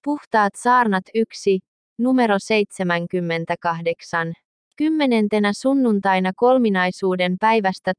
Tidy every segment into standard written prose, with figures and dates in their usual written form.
Puhtaat saarnat 1, numero 78. 10. sunnuntaina kolminaisuuden päivästä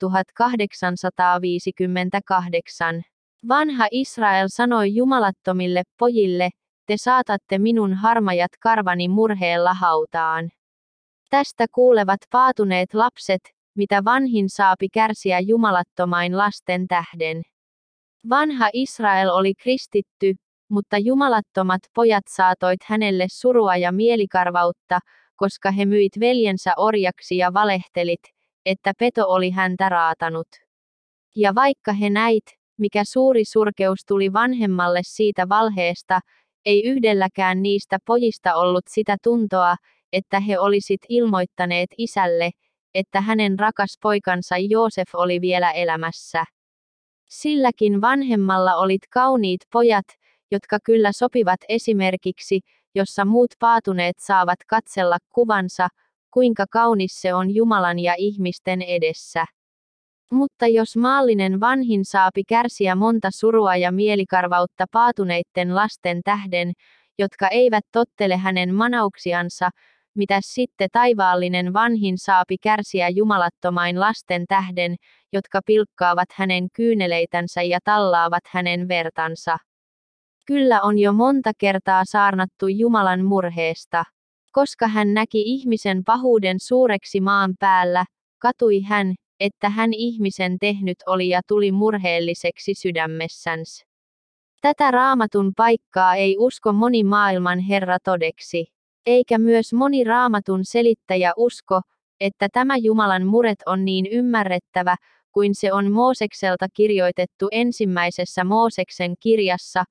1858. Vanha Israel sanoi jumalattomille pojille, te saatatte minun harmajat karvani murheella hautaan. Tästä kuulevat paatuneet lapset, mitä vanhin saapi kärsiä jumalattomain lasten tähden. Vanha Israel oli kristitty, mutta jumalattomat pojat saatoit hänelle surua ja mielikarvautta, koska he myit veljensä orjaksi ja valehtelit, että peto oli häntä raatanut. Ja vaikka he näit, mikä suuri surkeus tuli vanhemmalle siitä valheesta, ei yhdelläkään niistä pojista ollut sitä tuntoa, että he olisit ilmoittaneet isälle, että hänen rakas poikansa Joosef oli vielä elämässä. Silläkin vanhemmalla olit kauniit pojat, jotka kyllä sopivat esimerkiksi, jossa muut paatuneet saavat katsella kuvansa, kuinka kaunis se on Jumalan ja ihmisten edessä. Mutta jos maallinen vanhin saapi kärsiä monta surua ja mielikarvautta paatuneitten lasten tähden, jotka eivät tottele hänen manauksiansa, mitäs sitten taivaallinen vanhin saapi kärsiä jumalattomain lasten tähden, jotka pilkkaavat hänen kyyneleitänsä ja tallaavat hänen vertansa. Kyllä on jo monta kertaa saarnattu Jumalan murheesta. Koska hän näki ihmisen pahuuden suureksi maan päällä, katui hän, että hän ihmisen tehnyt oli ja tuli murheelliseksi sydämessänsä. Tätä Raamatun paikkaa ei usko moni maailman herra todeksi. Eikä myös moni Raamatun selittäjä usko, että tämä Jumalan muret on niin ymmärrettävä, kuin se on Moosekselta kirjoitettu ensimmäisessä Mooseksen kirjassa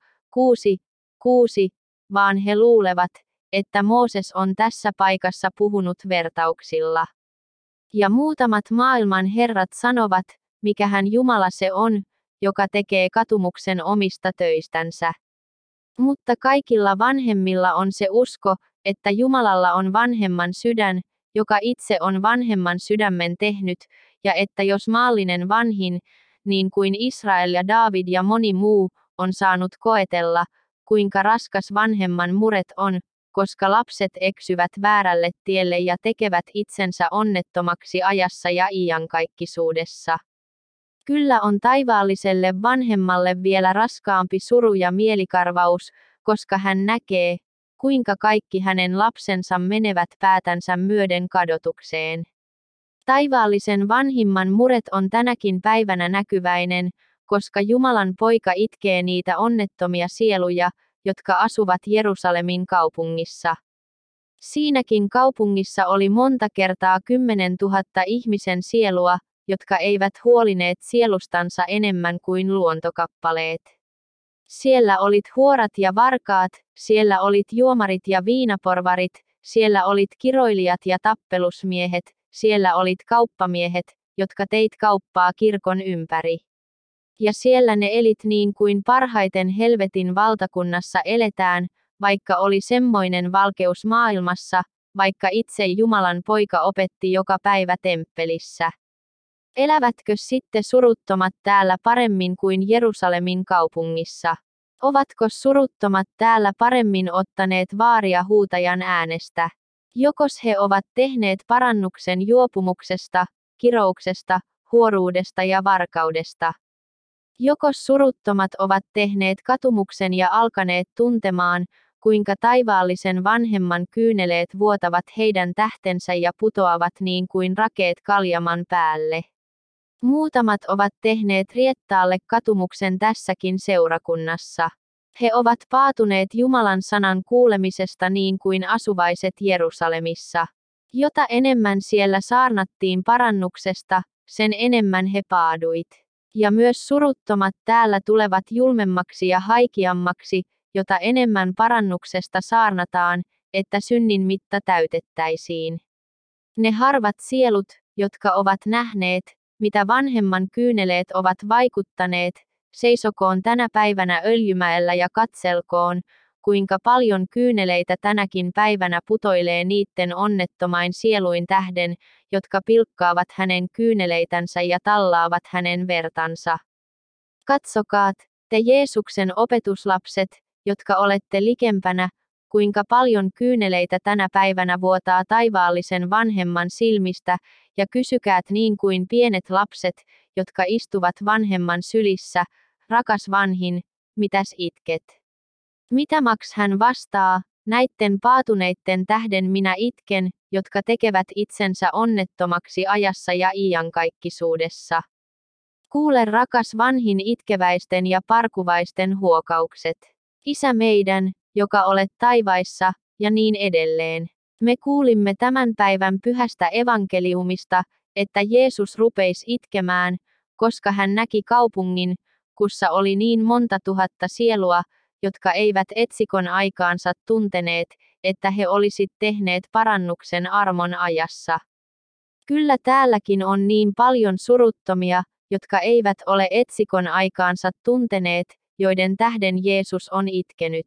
6:6, vaan he luulevat, että Mooses on tässä paikassa puhunut vertauksilla. Ja muutamat maailman herrat sanovat, mikähän Jumala se on, joka tekee katumuksen omista töistänsä. Mutta kaikilla vanhemmilla on se usko, että Jumalalla on vanhemman sydän, joka itse on vanhemman sydämen tehnyt, ja että jos maallinen vanhin, niin kuin Israel ja Daavid ja moni muu, on saanut koetella, kuinka raskas vanhemman muret on, koska lapset eksyvät väärälle tielle ja tekevät itsensä onnettomaksi ajassa ja iankaikkisuudessa. Kyllä on taivaalliselle vanhemmalle vielä raskaampi suru ja mielikarvaus, koska hän näkee, kuinka kaikki hänen lapsensa menevät päätänsä myöden kadotukseen. Taivaallisen vanhimman muret on tänäkin päivänä näkyväinen, koska Jumalan poika itkee niitä onnettomia sieluja, jotka asuvat Jerusalemin kaupungissa. Siinäkin kaupungissa oli monta kertaa 10 000 ihmisen sielua, jotka eivät huolineet sielustansa enemmän kuin luontokappaleet. Siellä olit huorat ja varkaat, siellä olit juomarit ja viinaporvarit, siellä olit kiroilijat ja tappelusmiehet, siellä olit kauppamiehet, jotka teit kauppaa kirkon ympäri. Ja siellä ne elit niin kuin parhaiten helvetin valtakunnassa eletään, vaikka oli semmoinen valkeus maailmassa, vaikka itse Jumalan poika opetti joka päivä temppelissä. Elävätkö sitten suruttomat täällä paremmin kuin Jerusalemin kaupungissa? Ovatko suruttomat täällä paremmin ottaneet vaaria huutajan äänestä? Jokos he ovat tehneet parannuksen juopumuksesta, kirouksesta, huoruudesta ja varkaudesta? Jokos suruttomat ovat tehneet katumuksen ja alkaneet tuntemaan, kuinka taivaallisen vanhemman kyyneleet vuotavat heidän tähtensä ja putoavat niin kuin rakeet kaljaman päälle? Muutamat ovat tehneet riettaalle katumuksen tässäkin seurakunnassa. He ovat paatuneet Jumalan sanan kuulemisesta niin kuin asuvaiset Jerusalemissa. Jota enemmän siellä saarnattiin parannuksesta, sen enemmän he paaduit. Ja myös suruttomat täällä tulevat julmemmaksi ja haikeammaksi, jota enemmän parannuksesta saarnataan, että synnin mitta täytettäisiin. Ne harvat sielut, jotka ovat nähneet, mitä vanhemman kyyneleet ovat vaikuttaneet, seisokoon tänä päivänä Öljymäellä ja katselkoon, kuinka paljon kyyneleitä tänäkin päivänä putoilee niitten onnettomain sieluin tähden, jotka pilkkaavat hänen kyyneleitänsä ja tallaavat hänen vertansa. Katsokaat, te Jeesuksen opetuslapset, jotka olette likempänä, kuinka paljon kyyneleitä tänä päivänä vuotaa taivaallisen vanhemman silmistä, ja kysykäät niin kuin pienet lapset, jotka istuvat vanhemman sylissä, rakas vanhin, mitäs itket? Mitä maks hän vastaa, näitten paatuneitten tähden minä itken, jotka tekevät itsensä onnettomaksi ajassa ja iankaikkisuudessa. Kuule rakas vanhin itkeväisten ja parkuvaisten huokaukset. Isä meidän, joka olet taivaissa, ja niin edelleen. Me kuulimme tämän päivän pyhästä evankeliumista, että Jeesus rupeisi itkemään, koska hän näki kaupungin, kussa oli niin monta tuhatta sielua, jotka eivät etsikon aikaansa tunteneet, että he olisit tehneet parannuksen armon ajassa. Kyllä täälläkin on niin paljon suruttomia, jotka eivät ole etsikon aikaansa tunteneet, joiden tähden Jeesus on itkenyt.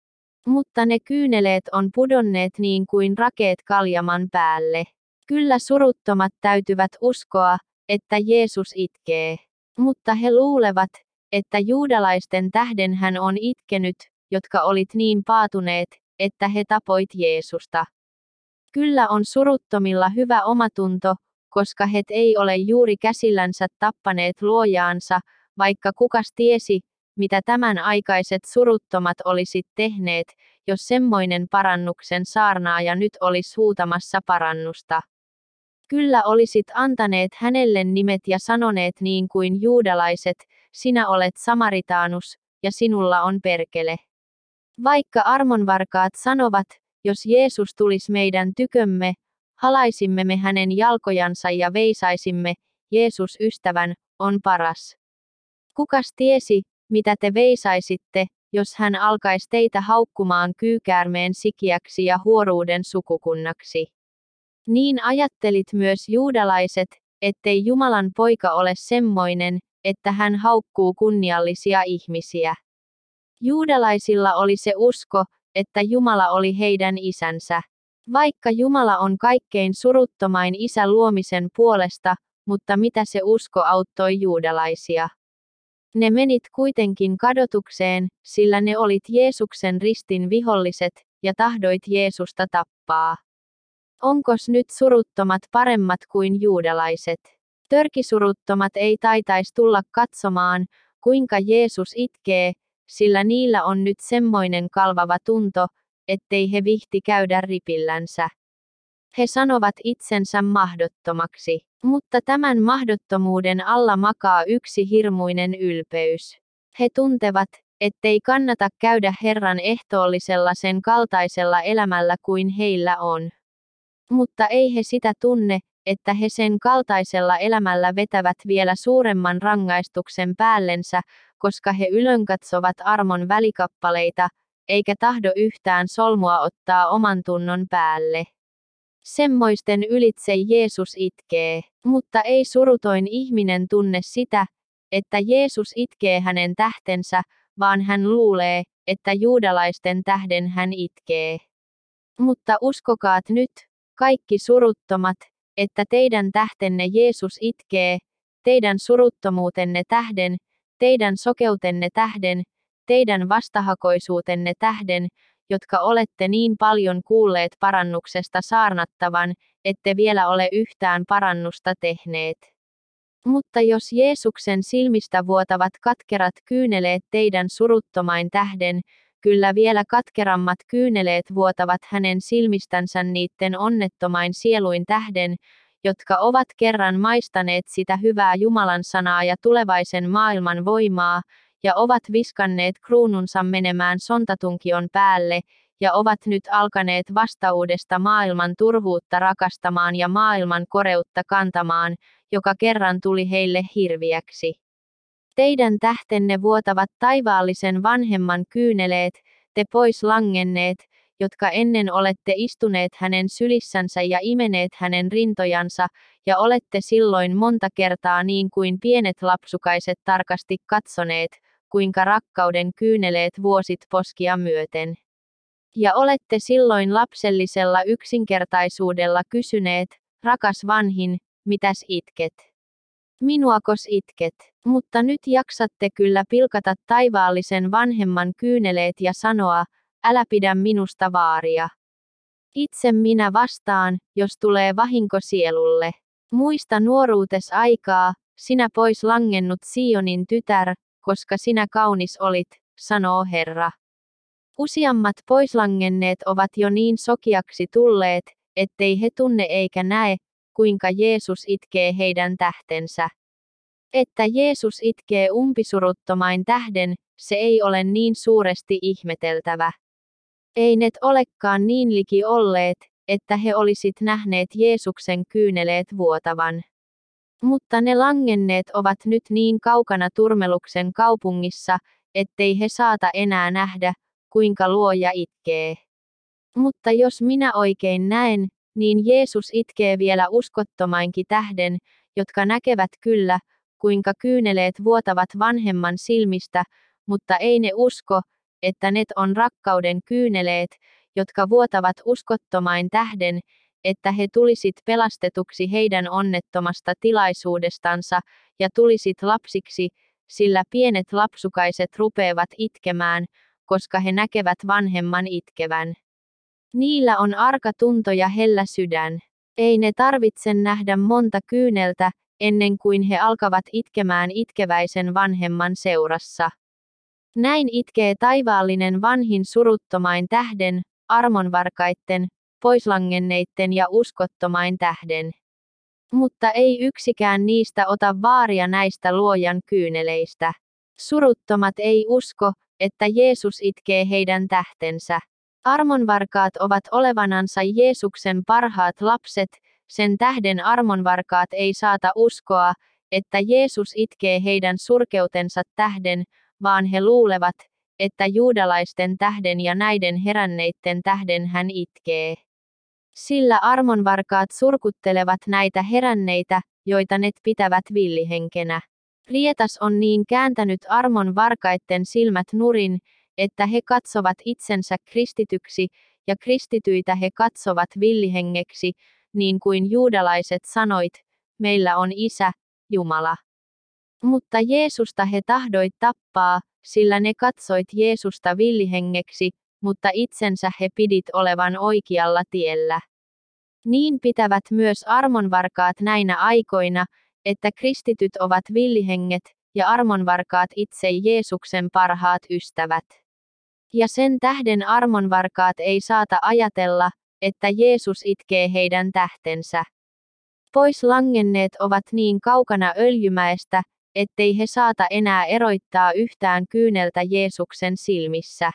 Mutta ne kyyneleet on pudonneet niin kuin rakeet kaljaman päälle. Kyllä suruttomat täytyvät uskoa, että Jeesus itkee. Mutta he luulevat, että juudalaisten tähden hän on itkenyt, jotka olit niin paatuneet, että he tapoit Jeesusta. Kyllä on suruttomilla hyvä omatunto, koska he ei ole juuri käsillänsä tappaneet luojaansa, vaikka kukas tiesi, mitä tämän aikaiset suruttomat olisit tehneet, jos semmoinen parannuksen saarnaaja nyt olisi huutamassa parannusta. Kyllä olisit antaneet hänelle nimet ja sanoneet niin kuin juudalaiset, sinä olet Samaritaanus, ja sinulla on perkele. Vaikka armonvarkaat sanovat, jos Jeesus tulisi meidän tykömme, halaisimme me hänen jalkojansa ja veisaisimme, Jeesus ystävän, on paras. Kukas tiesi, mitä te veisaisitte, jos hän alkaisi teitä haukkumaan kyykäärmeen sikiäksi ja huoruuden sukukunnaksi. Niin ajattelit myös juudalaiset, ettei Jumalan poika ole semmoinen, että hän haukkuu kunniallisia ihmisiä. Juudalaisilla oli se usko, että Jumala oli heidän isänsä. Vaikka Jumala on kaikkein suruttomain isä luomisen puolesta, mutta mitä se usko auttoi juudalaisia? Ne menit kuitenkin kadotukseen, sillä ne olit Jeesuksen ristin viholliset, ja tahdoit Jeesusta tappaa. Onkos nyt suruttomat paremmat kuin juudalaiset? Törkisuruttomat ei taitais tulla katsomaan, kuinka Jeesus itkee, sillä niillä on nyt semmoinen kalvava tunto, ettei he vihti käydä ripillänsä. He sanovat itsensä mahdottomaksi, mutta tämän mahdottomuuden alla makaa yksi hirmuinen ylpeys. He tuntevat, ettei kannata käydä Herran ehtoollisella sen kaltaisella elämällä kuin heillä on. Mutta ei he sitä tunne, että he sen kaltaisella elämällä vetävät vielä suuremman rangaistuksen päällensä, koska he ylönkatsovat armon välikappaleita, eikä tahdo yhtään solmua ottaa oman tunnon päälle. Semmoisten ylitse Jeesus itkee, mutta ei surutoin ihminen tunne sitä, että Jeesus itkee hänen tähtensä, vaan hän luulee, että juudalaisten tähden hän itkee. Mutta uskokaat nyt, kaikki suruttomat, että teidän tähtenne Jeesus itkee, teidän suruttomuutenne tähden, teidän sokeutenne tähden, teidän vastahakoisuutenne tähden, jotka olette niin paljon kuulleet parannuksesta saarnattavan, ette vielä ole yhtään parannusta tehneet. Mutta jos Jeesuksen silmistä vuotavat katkerat kyyneleet teidän suruttomain tähden, kyllä vielä katkerammat kyyneleet vuotavat hänen silmistänsä niitten onnettomain sieluin tähden, jotka ovat kerran maistaneet sitä hyvää Jumalan sanaa ja tulevaisen maailman voimaa, ja ovat viskanneet kruununsa menemään sontatunkion päälle, ja ovat nyt alkaneet vastauudesta maailman turhuutta rakastamaan ja maailman koreutta kantamaan, joka kerran tuli heille hirviäksi. Teidän tähtenne vuotavat taivaallisen vanhemman kyyneleet, te pois langenneet, jotka ennen olette istuneet hänen sylissänsä ja imeneet hänen rintojansa, ja olette silloin monta kertaa niin kuin pienet lapsukaiset tarkasti katsoneet, kuinka rakkauden kyyneleet vuosit poskia myöten. Ja olette silloin lapsellisella yksinkertaisuudella kysyneet, rakas vanhin, mitäs itket? Minuakos itket? Mutta nyt jaksatte kyllä pilkata taivaallisen vanhemman kyyneleet ja sanoa, älä pidä minusta vaaria. Itse minä vastaan, jos tulee vahinko sielulle. Muista nuoruutes aikaa, sinä pois langennut Sionin tytär, koska sinä kaunis olit, sanoo Herra. Useammat poislangenneet ovat jo niin sokeaksi tulleet, ettei he tunne eikä näe, kuinka Jeesus itkee heidän tähtensä. Että Jeesus itkee umpisuruttomain tähden, se ei ole niin suuresti ihmeteltävä. Ei ne olekaan niin liki olleet, että he olisit nähneet Jeesuksen kyyneleet vuotavan. Mutta ne langenneet ovat nyt niin kaukana Turmeluksen kaupungissa, ettei he saata enää nähdä, kuinka Luoja itkee. Mutta jos minä oikein näen, niin Jeesus itkee vielä uskottomainkin tähden, jotka näkevät kyllä, kuinka kyyneleet vuotavat vanhemman silmistä, mutta ei ne usko, että ne on rakkauden kyyneleet, jotka vuotavat uskottomain tähden, että he tulisit pelastetuksi heidän onnettomasta tilaisuudestansa, ja tulisit lapsiksi, sillä pienet lapsukaiset rupeavat itkemään, koska he näkevät vanhemman itkevän. Niillä on arka tunto ja hellä sydän. Ei ne tarvitse nähdä monta kyyneltä, ennen kuin he alkavat itkemään itkeväisen vanhemman seurassa. Näin itkee taivaallinen vanhin suruttomain tähden, armonvarkaitten, poislangenneitten ja uskottomain tähden. Mutta ei yksikään niistä ota vaaria näistä Luojan kyyneleistä. Suruttomat ei usko, että Jeesus itkee heidän tähtensä. Armonvarkaat ovat olevanansa Jeesuksen parhaat lapset, sen tähden armonvarkaat ei saata uskoa, että Jeesus itkee heidän surkeutensa tähden, vaan he luulevat, että juudalaisten tähden ja näiden heränneitten tähden hän itkee. Sillä armonvarkaat surkuttelevat näitä heränneitä, joita ne pitävät villihenkenä. Rietas on niin kääntänyt armonvarkaitten silmät nurin, että he katsovat itsensä kristityksi, ja kristityitä he katsovat villihengeksi, niin kuin juudalaiset sanoit, meillä on Isä, Jumala. Mutta Jeesusta he tahdoit tappaa, sillä ne katsoit Jeesusta villihengeksi, mutta itsensä he pidit olevan oikealla tiellä. Niin pitävät myös armonvarkaat näinä aikoina, että kristityt ovat villihenget, ja armonvarkaat itse Jeesuksen parhaat ystävät. Ja sen tähden armonvarkaat ei saata ajatella, että Jeesus itkee heidän tähtensä. Pois langenneet ovat niin kaukana Öljymäestä, ettei he saata enää eroittaa yhtään kyyneltä Jeesuksen silmissä.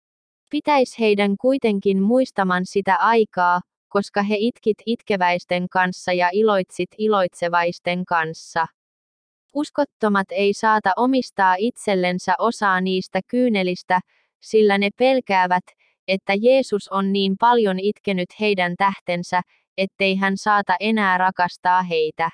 Pitäis heidän kuitenkin muistaman sitä aikaa, koska he itkit itkeväisten kanssa ja iloitsit iloitsevaisten kanssa. Uskottomat ei saata omistaa itsellensä osaa niistä kyynelistä, sillä ne pelkäävät, että Jeesus on niin paljon itkenyt heidän tähtensä, ettei hän saata enää rakastaa heitä.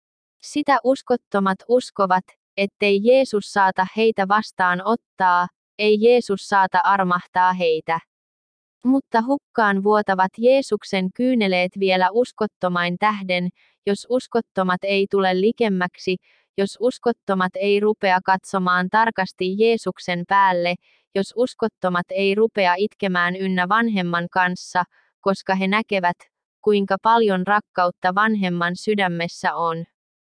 Sitä uskottomat uskovat, ettei Jeesus saata heitä vastaan ottaa, ei Jeesus saata armahtaa heitä. Mutta hukkaan vuotavat Jeesuksen kyyneleet vielä uskottomain tähden, jos uskottomat ei tule likemmäksi, jos uskottomat ei rupea katsomaan tarkasti Jeesuksen päälle, jos uskottomat ei rupea itkemään ynnä vanhemman kanssa, koska he näkevät, kuinka paljon rakkautta vanhemman sydämessä on.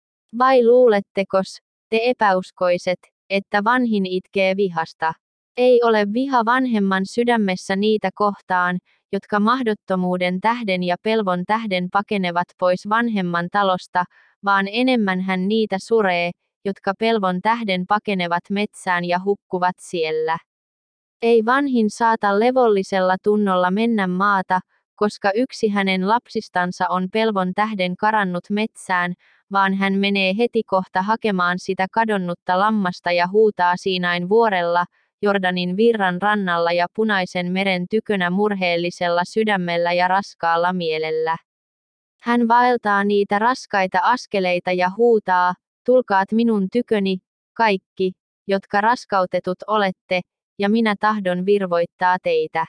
Vai luulettekos, te epäuskoiset, että vanhin itkee vihasta? Ei ole viha vanhemman sydämessä niitä kohtaan, jotka mahdottomuuden tähden ja pelvon tähden pakenevat pois vanhemman talosta, vaan enemmän hän niitä suree, jotka pelvon tähden pakenevat metsään ja hukkuvat siellä. Ei vanhin saata levollisella tunnolla mennä maata, koska yksi hänen lapsistansa on pelvon tähden karannut metsään, vaan hän menee heti kohta hakemaan sitä kadonnutta lammasta ja huutaa Siinain vuorella, Jordanin virran rannalla ja Punaisen meren tykönä murheellisella sydämellä ja raskaalla mielellä. Hän vaeltaa niitä raskaita askeleita ja huutaa, tulkaat minun tyköni, kaikki, jotka raskautetut olette, ja minä tahdon virvoittaa teitä.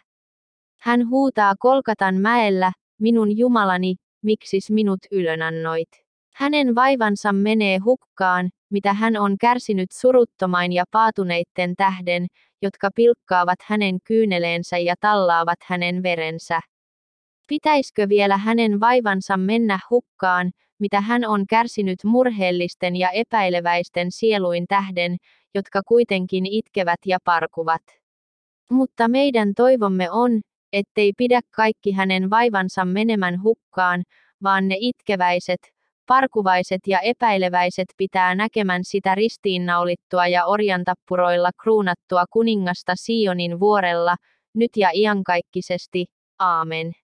Hän huutaa Kolkatan mäellä, minun Jumalani, miksis minut ylönannoit. Hänen vaivansa menee hukkaan, mitä hän on kärsinyt suruttomain ja paatuneitten tähden, jotka pilkkaavat hänen kyyneleensä ja tallaavat hänen verensä. Pitäisikö vielä hänen vaivansa mennä hukkaan, mitä hän on kärsinyt murheellisten ja epäileväisten sieluin tähden, jotka kuitenkin itkevät ja parkuvat. Mutta meidän toivomme on, ettei pidä kaikki hänen vaivansa menemän hukkaan, vaan ne itkeväiset, parkuvaiset ja epäileväiset pitää näkemän sitä ristiinnaulittua ja orjantappuroilla kruunattua kuningasta Sionin vuorella, nyt ja iankaikkisesti. Aamen.